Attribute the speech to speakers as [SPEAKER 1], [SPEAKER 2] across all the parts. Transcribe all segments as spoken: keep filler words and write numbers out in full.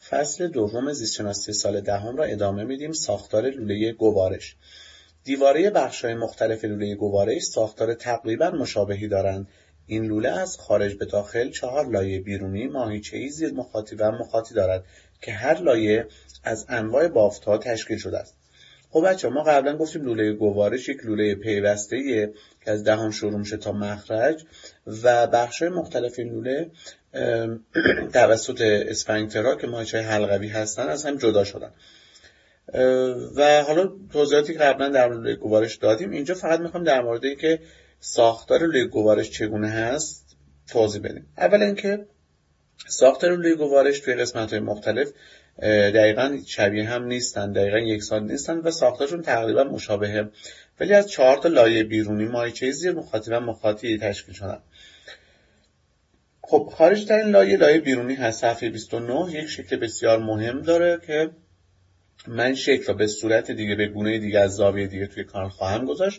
[SPEAKER 1] فصل دوم زیستشناسی سال دهم را ادامه میدیم. ساختار لوله گوارش. دیواره بخش‌های مختلف لوله گوارش ساختار تقریباً مشابهی دارند. این لوله از خارج به داخل چهار لایه بیرونی، ماهیچه‌ای، زیر مخاطی و مخاطی دارد که هر لایه از انواع بافت‌ها تشکیل شده است. خب بچه‌ها، ما قبلا گفتیم لوله گوارش یک لوله پیوسته‌ایه که از دهان شروع میشه تا مخرج و بخش‌های مختلف این لوله توسط اسفنکترها که ماهیچه‌های حلقوی هستن از هم جدا شدن. و حالا توضیحاتی که قبلا در مورد لوله گوارش دادیم، اینجا فقط میخوام در مورد اینکه ساختار لوله گوارش چگونه هست توضیح بدیم. اولا اینکه ساختار لوله گوارش توی قسمت‌های مختلف دقیقاً شبیه هم نیستن، دقیقاً یکسان نیستن و ساختارشون تقریبا مشابهه، ولی از چهار تا لایه بیرونی، ماهیچه‌ای، زیر مخاطی و مخاطی تشکیل شدن. خب خارج ترین لایه لایه بیرونی هست. صفحه بیست و نه یک شکل بسیار مهم داره که من شکل را به صورت دیگه، به گونه دیگه، از زاویه دیگه توی کانال خواهم گذاشت.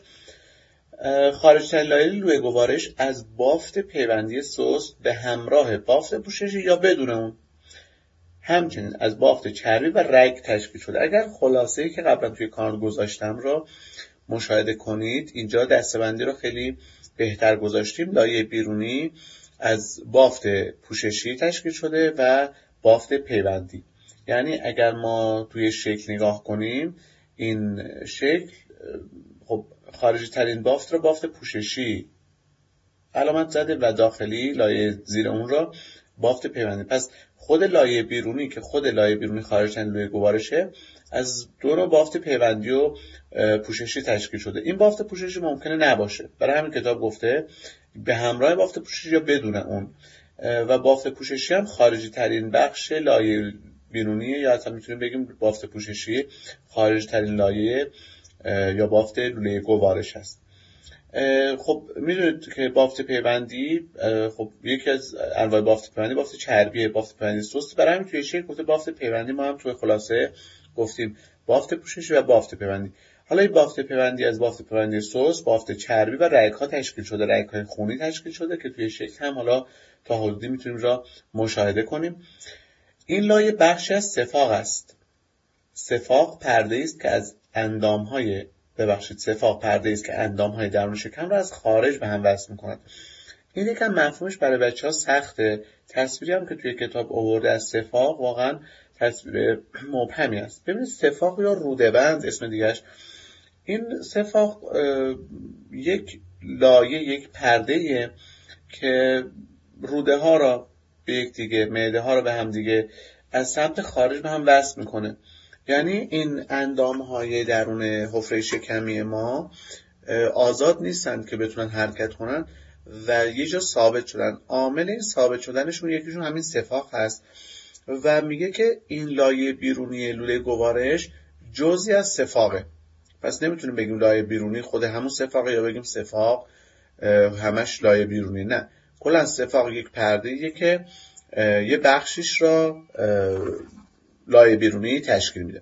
[SPEAKER 1] خارج ترین لایه لوله گوارش از بافت پیوندی سست به همراه بافت پوششی یا بدون اون، همچنین از بافت چربی و رگ تشکیل شده. اگر خلاصه‌ای که قبلا توی کانال گذاشتم رو مشاهده کنید، اینجا دسته‌بندی رو خیلی بهتر گذاشتیم. لایه بیرونی از بافت پوششی تشکیل شده و بافت پیوندی. یعنی اگر ما توی شکل نگاه کنیم، این شکل خب خارجی ترین بافت رو بافت پوششی علامت زده و داخلی لایه زیر اون رو بافت پیوندی. پس خود لایه بیرونی که خود لایه بیرونی خارج ترین لوله گوارشه از دو نوع بافت پیوندی و پوششی تشکیل شده. این بافت پوششی ممکنه نباشه، برای همین کتاب گفته به همراه بافت پوششی یا بدون اون. و بافت پوششی هم خارجی ترین بخش لایه بیرونیه، یا اصلا میتونیم بگیم بافت پوششی خارج ترین لایه یا بافت لوله گوارش هست. خب میدونید که بافت پیوندی، خب یکی از انواع بافت پیوندی بافت چربیه، بافت پیوندی سست. برای همین توی شکل گفته بافت پیوندی، ما هم توی خلاصه گفتیم بافت پوششی و بافت پیوندی. حالا این بافت پیوندی از بافت پیوندی سست، بافت چربی و رگ‌ها تشکیل شده، رگ‌های خونی تشکیل شده که توی شکل هم حالا تا حدودی میتونیم را مشاهده کنیم. این لایه بخشی از سفاق است. سفاق پرده‌ای است که از اندام‌های ببخشید سفاق پرده‌ای است که اندام‌های درون شکم را از خارج به هم وصل می‌کند. این یکم مفهومش برای بچه‌ها سخته. تصویری هم که توی کتاب آورده از سفاق واقعا تصویر مبهمی است. ببینید سفاق یا روده‌بند اسم دیگه‌اش، این سفاق یک لایه، یک پرده‌ایه که روده ها را به یک دیگه، معده ها را به هم دیگه از سمت خارج به هم وصل میکنه. یعنی این اندام های درون حفره شکمی ما آزاد نیستند که بتونن حرکت کنن و یه جا ثابت شدن. عامل این ثابت شدنشون یکیشون همین سفاق هست و میگه که این لایه بیرونی لوله گوارش جزئی از سفاقه. پس نمیتونیم بگیم لایه بیرونی خود همون سفاقه یا بگیم سفاق همش لایه بیرونی. نه، کلا سفاق یک پرده‌ایه که یه بخشیش را لایه بیرونی تشکیل میده.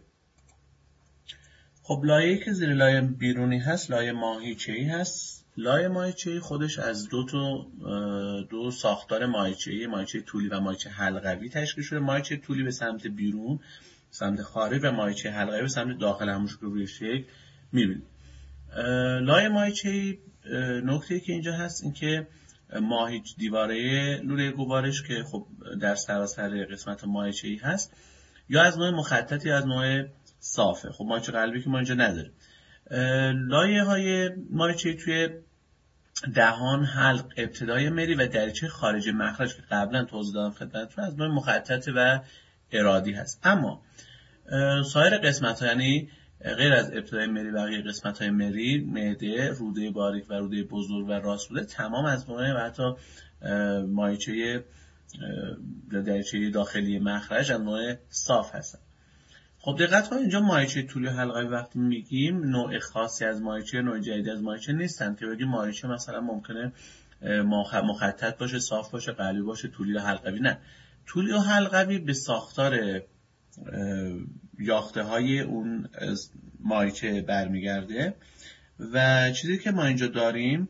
[SPEAKER 2] خب لایه‌ای که زیر لایه بیرونی هست لایه ماهیچه‌ای هست. لایه ماهیچه‌ای خودش از دو تا دو ساختار ماهیچه‌ای، ماهیچه طولی و ماهیچه حلقوی تشکیل شده. ماهیچه طولی به سمت بیرون، سمت خارج، و ماهیچه حلقوی به سمت داخل، همونش که روی شکل می‌بینید. لایه ماهیچه‌ای نکته‌ای که اینجا هست این که ماهیچ دیواره لوله گوارش که خب در سراسر قسمت ماهیچه‌ای هست یا از نوع مخطط یا از نوع صافه. خب ماهیچه قلبی که ما اینجا نداریم. لایه های ماهیچه‌ای توی دهان، حلق، ابتدای مری و دریچه خارج مخرج که قبلا توضیح دادم خدمتتون از نوع مخطط و ارادی هست. اما سایر قسمت ها، یعنی غیر از ابتدای مری بقیه قسمت های مری، معده، روده باریک و روده بزرگ و راست روده، تمام از نوع و حتی ماهیچه دریچه داخلی مخرج از نوع صاف هستن. خب دقت کنید اینجا ماهیچه طولی و حلقوی وقتی میگیم نوع خاصی از ماهیچه، نوع جدیدی از ماهیچه نیستن که بگیم ماهیچه مثلا ممکنه مخطط باشه، صاف باشه، قلبی باشه، طولی و حلقوی. نه، طولی و حلقوی به ساختار یاخته های اون ماهیچه برمیگرده و چیزی که ما اینجا داریم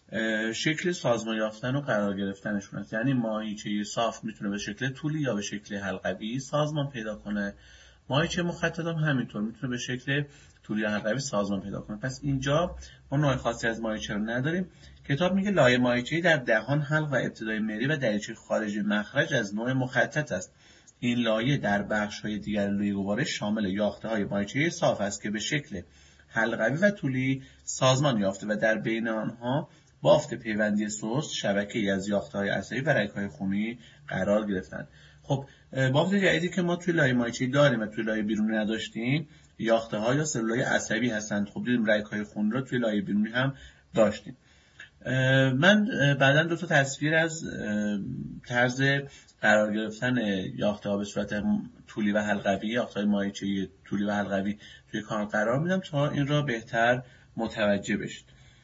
[SPEAKER 2] شکل سازمان یافتن و قرار گرفتنشون است. یعنی ماهیچه صاف میتونه به شکل طولی یا به شکل حلقوی سازمان پیدا کنه، ماهیچه مخطط هم همینطور میتونه به شکل طولی یا حلقوی سازمان پیدا کنه. پس اینجا ما نوع خاصی از ماهیچه رو نداریم. کتاب میگه لایه ماهیچه‌ای در دهان، حلق و ابتدای مری و دریچه خارجی مخرج از نوع مخطط است. این لایه در بخش‌های دیگر لوله گوارش شامل یافته‌های ماهیچه‌ای صاف است که به شکل حلقوی و طولی سازمان یافته و در بین آنها بافت پیوندی سست، شبکه‌ای از یافته‌های عصبی و رگ‌های خونی قرار گرفتند. خب بافت جدیدی که ما توی لایه ماهیچه‌ای داریم و توی لایه بیرونی نداشتیم، یافته‌ها یا سلولای عصبی هستند. خب دیدیم رگ‌های خونی رو توی لایه بیرونی هم داشتیم. من بعداً دو تا تصویر از طرز قرار گرفتن یافته‌ها به صورت طولی و حلقوی، یافته‌های ماهیچه‌ای طولی و حلقوی توی کانال قرار میدم تا این را بهتر متوجه بشید.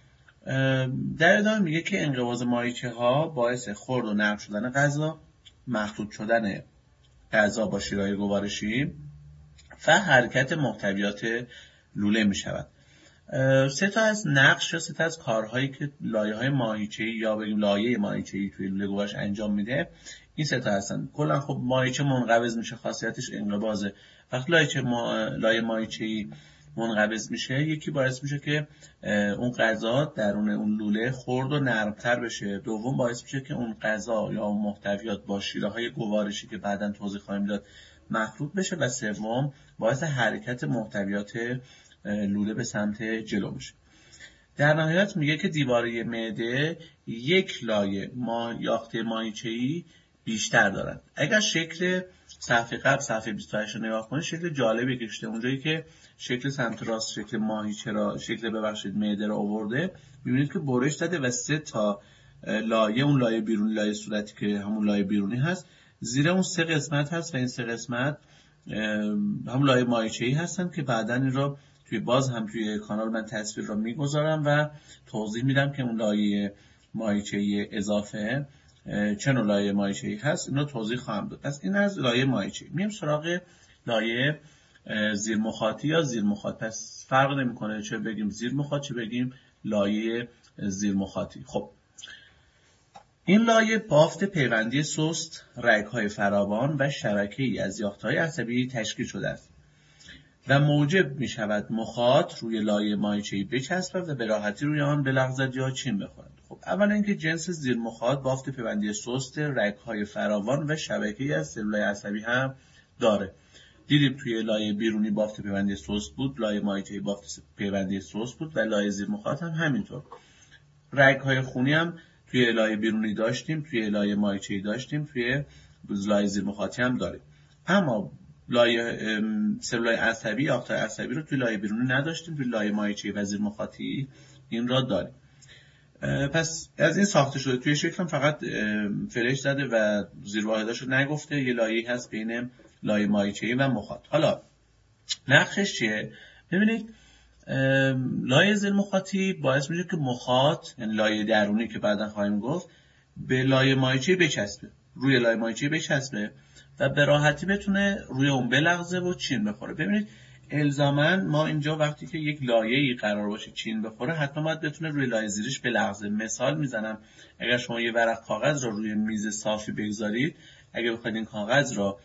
[SPEAKER 2] در ادامه میگه که انقباض ماهیچه‌ها باعث خرد و نرم شدن غذا، مخلوط شدن غذا با شیرهای گوارشی و حرکت محتویات لوله میشود. سه تا از نقش یا سه تا از کارهایی که لایه‌های ماهیچه‌ای یا بگیم لایه ماهیچه‌ای توی لوله گوارش انجام میده این سه تا هستن. کلا خب ماهیچه منقبض میشه، خاصیتش انقباضه. وقتی لایه ما... لایه ماهیچه‌ای منقبض میشه، یکی باعث میشه که اون غذا درون اون لوله خرد و نرمتر بشه، دوم باعث میشه که اون غذا یا اون محتویات با شیره‌های گوارشی که بعداً توضیح خواهیم داد مخلوط بشه و سوم باعث حرکت محتویات لوله به سمت جلو میشه. در نهایت میگه که دیواره معده یک لایه ما یاخته ماهیچه‌ای بیشتر دارد. اگر شکل صفحه قبل صفحه بیست و هشت رو نگاه کنید، شکل جالبی کشیده. اونجایی که شکل سمت راست شکل ماهیچه را شکل ببخشید معده را آورده، میبینید که برش زده و سه تا لایه، اون لایه بیرونی، لایه صورتی که همون لایه بیرونی هست، زیر اون سه قسمت هست و این سه قسمت هم لایه ماهیچه‌ای هستن که بعداً این را توی باز هم توی کانال من تصویر را میگذارم و توضیح میدم که اون لایه ماهیچه‌ای اضافه چه نوع لایه ماهیچه‌ای هست، اینو توضیح خواهم داد. پس این از لایه ماهیچه‌ای. میام سراغ لایه زیرمخاطی یا زیرمخاط. پس فرق نمیکنه چه بگیم زیرمخاط چه بگیم لایه زیرمخاطی. خب این لایه بافت پیوندی سست، رگ‌های فراوان و شبکه‌ای از یافته‌های عصبی تشکیل شده است و موجب می شود مخاط روی لایه ماهیچه‌ای بچسبد و به راحتی روی آن بلغزد یا چین بخورد. خب اولا اینکه جنس زیر مخاط بافت پیوندی سست، رگ‌های فراوان و شبکه‌ای از سلولای عصبی هم داره. دیدیم توی لایه بیرونی بافت پیوندی سست بود، لایه ماهیچه‌ای بافت پیوندی سست بود و لایه زیر مخاط هم همینطور. رگ‌های خونی هم توی لایه بیرونی داشتیم، توی لایه ماهیچه‌ای داشتیم، توی لایه زیر مخاطی هم داریم. اما لایه سلولای عصبی یا یافته‌های عصبی رو توی لایه بیرونی نداشتیم، توی لایه ماهیچه‌ای و زیر مخاطی این را داریم. پس از این ساخته شده. توی شکلم فقط فلش زده و زیر واحداش رو نگفته. یه لایه‌ای هست بین لایه ماهیچه‌ای و مخاط. حالا نقشش چیه؟ ببینید لایه زیر مخاطی باعث میشه که مخاط، یعنی لایه درونی که بعدا خواهیم گفت، به لایه ماهیچه‌ای بچسبه، روی لایه ماهیچه‌ای بچسبه و به راحتی بتونه روی اون بلغزه و چین بخوره. ببینید الزاماً ما اینجا وقتی که یک لایه‌ای قرار باشه چین بخوره، حتما باید بتونه روی لایه زیرش بلغزه. مثال میزنم، اگر شما یه ورق کاغذ رو روی میز صافی بگذارید، اگه بخواید این کاغذ رو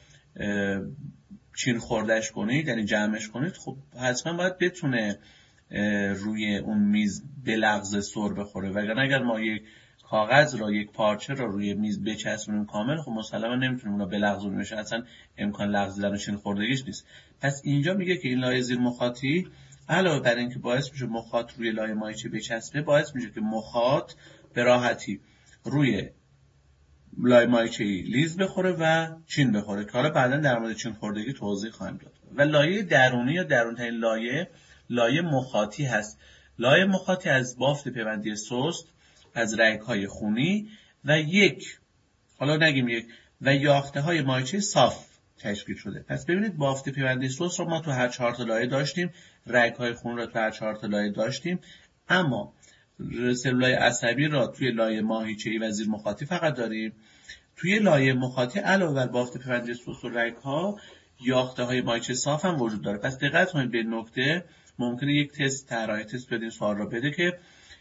[SPEAKER 2] چین خوردهش کنید، یعنی جمعش کنید، خب حتما باید بتونه روی اون میز بلغزه سر بخوره. وگرنه اگر ما یک کاغذ را، یک پارچه را روی میز بچسبونیم کامل، خب مسلما نمیتونیم اون رو بلغزونیم، میشه اصلا امکان لغزیدن و چین خوردگیش نیست. پس اینجا میگه که این لایه زیر مخاطی علاوه بر اینکه باعث میشه مخاط روی لایه ماهیچه بچسبه، باعث میشه که مخاط به راحتی روی لایه ماهیچه‌ای لیز بخوره و چین بخوره که حالا بعدا در مورد چین خوردگی توضیح خواهیم داد. و لایه درونی یا درونترین لایه لایه مخاطی هست. لایه مخاطی از بافت پیوندی سست، از رگ‌های خونی و یک حالا نگیم یک و یافته‌های ماهیچه صاف تشکیل شده. پس ببینید بافت پیوندی سست رو ما تو هر چهار تا لایه داشتیم، رگ‌های خون رو تو هر چهار تا لایه داشتیم، اما سلولای عصبی را توی لایه ماهیچه‌ای و زیر مخاطی فقط داریم. توی لایه مخاطی علاوه بر بافت پیوندی سست و رگ‌ها، یافته‌های ماهیچه صاف هم وجود داره. پس دقت کنید به نکته. ممکنه یک تست طراحی تست بدین سوال را بده که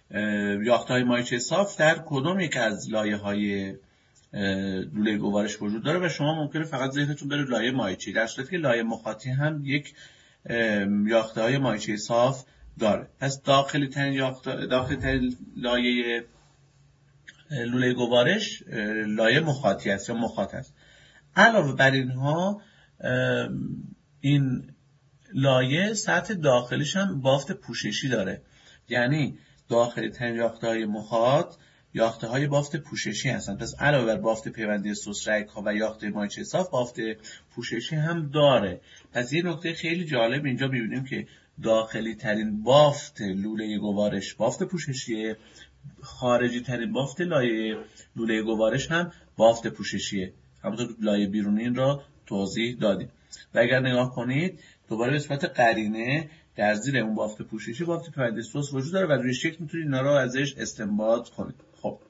[SPEAKER 2] یافته‌های مایچه صاف در کدوم یک از لایه‌های لوله گوارش وجود داره و شما ممکنه فقط ذهنتون بره لایه مایچه، در صورتی که لایه مخاطی هم یک یافته‌های مایچه صاف داره. پس داخلی ترین یافته‌های داخلی ترین لایه لوله گوارش لایه مخاطی است یا مخاط است. علاوه بر اینها این لایه سطح داخلیش هم بافت پوششی داره، یعنی داخلی ترین یافته‌های مخاط یافته‌های بافت پوششی هستند. پس علاوه بر بافت پیوندی سوس رگ‌ها و یافته‌های مایچه صاف بافت پوششی هم داره. پس یه نکته خیلی جالب اینجا می‌بینیم که داخلی ترین بافت لوله گوارش بافت پوششیه، خارجی ترین بافت لایه لوله گوارش هم بافت پوششیه. همونطور که لایه بیرونی این را توضیح دادیم. و اگر نگاه کنید دوباره به صورت قرینه در زیر اون بافت پوششی بافت پیوندی سوس وجود داره و روی شکل میتونید اینا رو ازش استنباط کنید. خب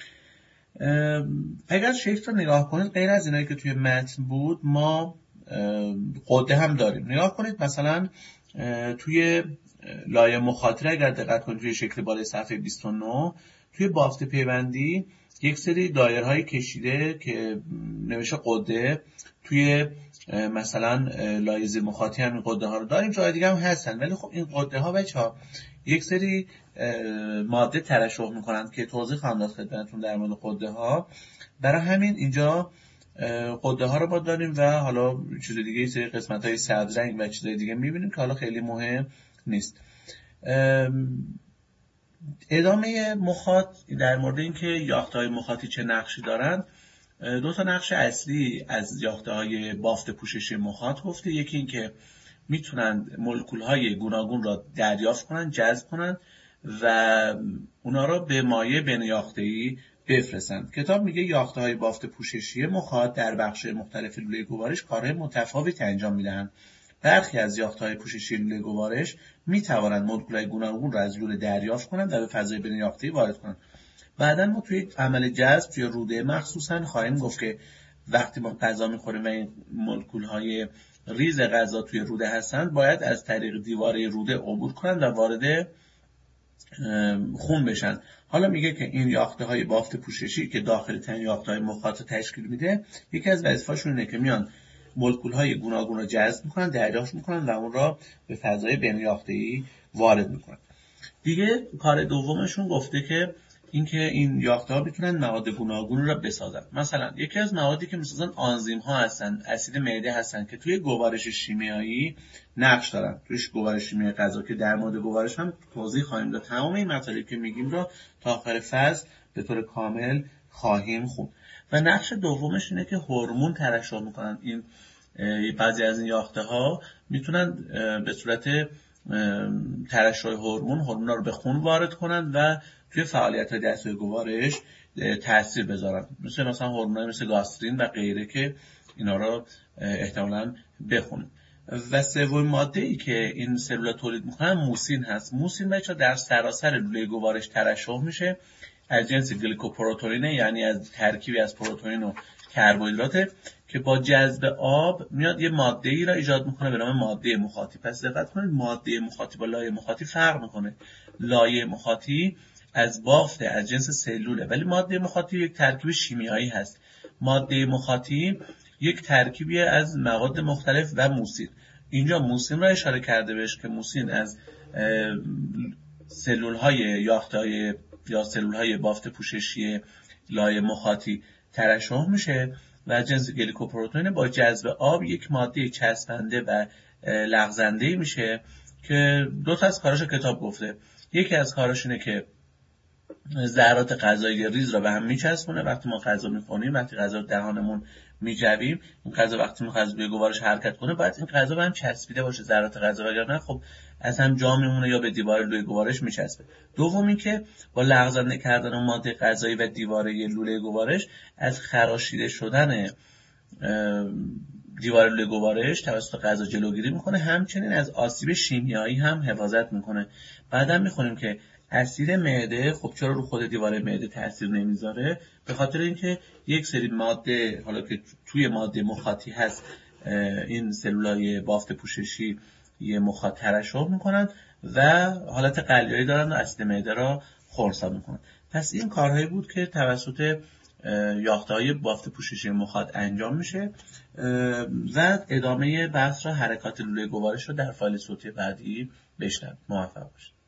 [SPEAKER 2] اگر شکل رو نگاه کنید غیر از اینایی که توی متن بود ما قده هم داریم. نگاه کنید مثلا توی لایه مخاطره اگر دقت کنید توی شکل بالای صفحه بیست و نه توی بافت پیوندی یک سری دایرهایی کشیده که نوشته قده، توی مثلا لایه زیر مخاطی هم این قده ها رو داریم، جای دیگه هم هستن، ولی خب این قده ها بچه‌ها یک سری ماده ترشح میکنند که توضیح خواهم داد خدمتتون در مورد قده ها. برای همین اینجا قده ها رو با داریم و حالا چیز دیگه یه سری قسمت های سبز رنگ و چیزای دیگه میبینیم که حالا خیلی مهم نیست. ادامه مخاط در مورد اینکه یافته‌های مخاطی چه نقشی دارن، دو تا نقش اصلی از یافته‌های بافت پوششی مخاط گفته. یکی این که میتونن مولکول‌های گوناگون را دریافت کنن، جذب کنن و اونا را به مایع بین یافته‌ای بفرستن. کتاب میگه یافته‌های بافت پوششی مخاط در بخش مختلف لوله گوارش کارهای متفاوتی انجام میدن. برخی از یافته‌های پوششی لوله گوارش میتوانند مولکول‌های گوناگون را از لوله دریافت کنند و به فضای بین یافته‌ای وارد کنند. بعداً ما توی عمل جذب توی روده مخصوصاً خواهیم گفت که وقتی ما غذا می‌خوریم و این مولکول‌های ریز غذا توی روده هستند باید از طریق دیواره روده عبور کنند و وارد خون بشن. حالا میگه که این یافته‌های بافت پوششی که داخل ترین یافته‌های مخاط تشکیل میده، یکی از وظیفه‌شون اینه که میان مولکول‌های گوناگون رو جذب میکنن، دریافت میکنن و اون را به فضای بین یافته‌ای وارد میکنن. دیگه کار دومشون گفته که اینکه این یافته‌ها میتونن مواد گوناگون را بسازن. مثلا یکی از موادی که میسازن آنزیم‌ها هستن، اسید معده هستن که توی گوارش شیمیایی نقش دارن. توی گوارش شیمیایی غذا که در مورد گوارش هم توضیح خواهیم داد. تمام این مطالبی که میگیم رو تا آخر فصل به طور کامل خواهیم خوند. و نقش دومش اینه که هورمون ترشح میکنن. این بعضی از این یافته‌ها میتونن به صورت ترشح هورمون هورمونا رو به خون وارد کنن و توی فعالیت‌های دستگاه گوارش تاثیر بذارن، مثل مثلا هورمونای مثل گاسترین و غیره که اینا رو احتمالاً بخونیم. و سومین ماده‌ای که این سلول‌ها تولید می‌کنن موسین هست. موسین بچه‌ها در سراسر لوله گوارش ترشح میشه، از جنس گلیکوپروتئینه، یعنی از ترکیبی از پروتئین و کربوهیدرات که با جذب آب میاد یه ماده‌ای را ایجاد میکنه به نام ماده مخاطی. پس دقت کنید ماده مخاطی با لایه مخاطی فرق میکنه. لایه مخاطی از بافت از جنس سلوله، ولی ماده مخاطی یک ترکیب شیمیایی هست. ماده مخاطی یک ترکیبی از مواد مختلف و موسین. اینجا موسین را اشاره کرده بهش که موسین از سلول‌های یافته‌های یا سلول‌های بافت پوششی لایه مخاطی ترشح میشه و از جنس گلیکوپروتئین با جذب آب یک ماده چسبنده و لغزنده میشه که دو تا از کاراش کتاب گفته. یکی از کاراش اینه که ذرات غذایی ریز را به هم میچسبونه. وقتی ما غذا میخوریم، وقتی غذا رو دهانمون میجویم، این غذا وقتی میخواد روی گوارش حرکت کنه باید این غذا به هم چسبیده باشه، ذرات غذا، وگرنه خب از هم جا میمونه یا به دیوار لوله گوارش میچسبه. دوم این که با لغزنده کردن اون ماده غذایی و دیواره لوله گوارش از خراشیده شدن دیوار لوله گوارش توسط غذا جلوگیری میکنه، همچنین از آسیب شیمیایی هم حفاظت میکنه. بعدم میخونیم که اسید معده خب چرا رو خود دیواره معده تاثیر نمیذاره؟ به خاطر اینکه یک سری ماده حالا که توی ماده مخاطی هست این سلولای بافت پوششی یه مخاط ترشح میکنن و حالت قلیایی دارن و اسید معده را خرسا میکنه. پس این کارهایی بود که توسط یافته‌های بافت پوششی مخاط انجام میشه و ادامه بحث را حرکات لوله گوارش رو در فایل صوتی بعدی بشنوید. موفق باشید.